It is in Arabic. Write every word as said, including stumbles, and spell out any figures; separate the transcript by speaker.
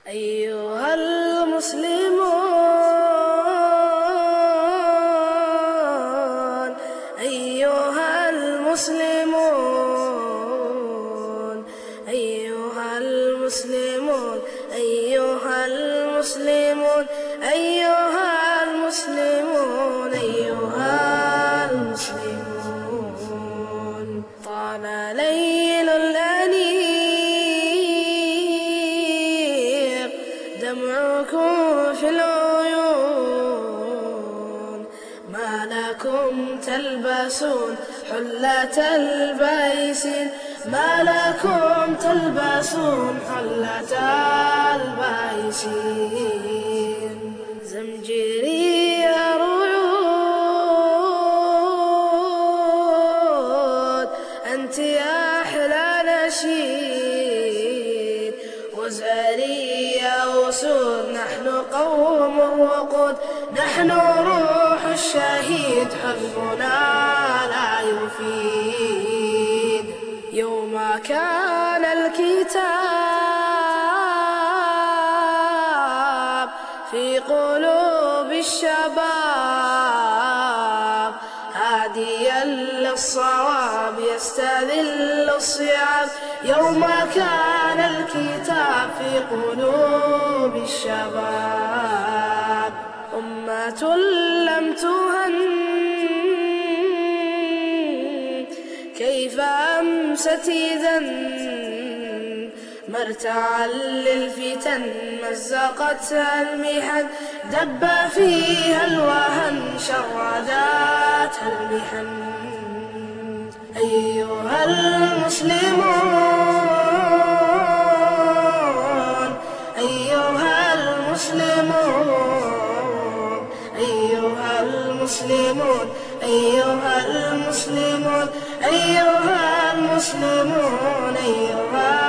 Speaker 1: أيها المسلمون أيها المسلمون أيها المسلمون أيها المسلمون أيها المسلمون أيها المسلمون طال ليل الأنيق دمعكم في العيون ما لكم تلبسون حلة البيسين ما لكم تلبسون حلة البيسين زمجري ريود أنت أحلى نشيد وزاري يا أسود نحن قوم الوقود نحن روح الشهيد حزبنا لا يفيد يوم كان الكتاب في قلوب الشباب هاديا للصواب يستذل الصيام يوم كان الكتاب في قلوب الشباب أمة لم تهن كيف أمست إذن مرتعا للفتن مزقتها المحن دب فيها الوهن شرداتها المحن أيها المسلمون أيها المسلمون أيها المسلمون أيها المسلمون أيها المسلمون أيها